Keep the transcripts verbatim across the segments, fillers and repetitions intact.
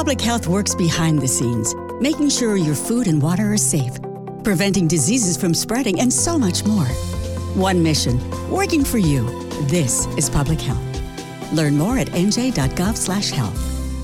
Public health works behind the scenes, making sure your food and water are safe, preventing diseases from spreading, and so much more. One mission, working for you. This is public health. Learn more at n j dot gov slash health.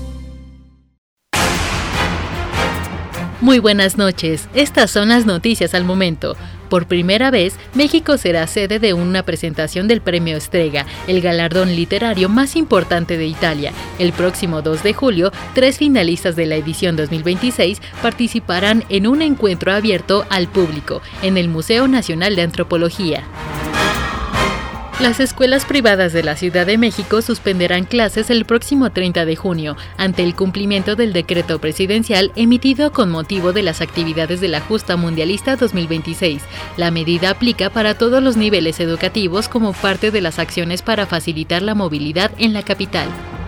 Muy buenas noches, estas son las noticias al momento. Por primera vez, México será sede de una presentación del Premio Strega, el galardón literario más importante de Italia. El próximo dos de julio, tres finalistas de la edición dos mil veintiséis participarán en un encuentro abierto al público en el Museo Nacional de Antropología. Las escuelas privadas de la Ciudad de México suspenderán clases el próximo treinta de junio, ante el cumplimiento del decreto presidencial emitido con motivo de las actividades de la Justa Mundialista dos mil veintiséis. La medida aplica para todos los niveles educativos como parte de las acciones para facilitar la movilidad en la capital.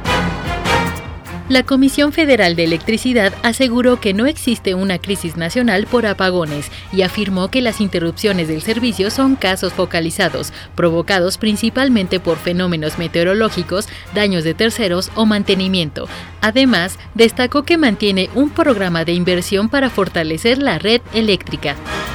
La Comisión Federal de Electricidad aseguró que no existe una crisis nacional por apagones y afirmó que las interrupciones del servicio son casos focalizados, provocados principalmente por fenómenos meteorológicos, daños de terceros o mantenimiento. Además, destacó que mantiene un programa de inversión para fortalecer la red eléctrica.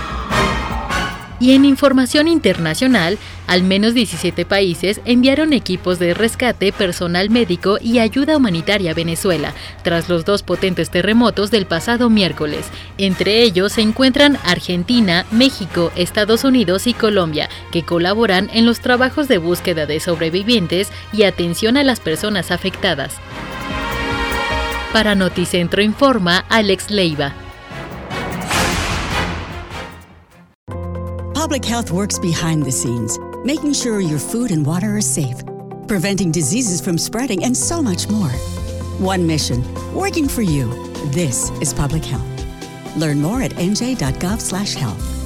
Y en información internacional, al menos diecisiete países enviaron equipos de rescate, personal médico y ayuda humanitaria a Venezuela, tras los dos potentes terremotos del pasado miércoles. Entre ellos se encuentran Argentina, México, Estados Unidos y Colombia, que colaboran en los trabajos de búsqueda de sobrevivientes y atención a las personas afectadas. Para Noticentro Informa, Alex Leiva. Public health works behind the scenes, making sure your food and water are safe, preventing diseases from spreading, and so much more. One mission, working for you. This is public health. Learn more at n j dot gov slash health.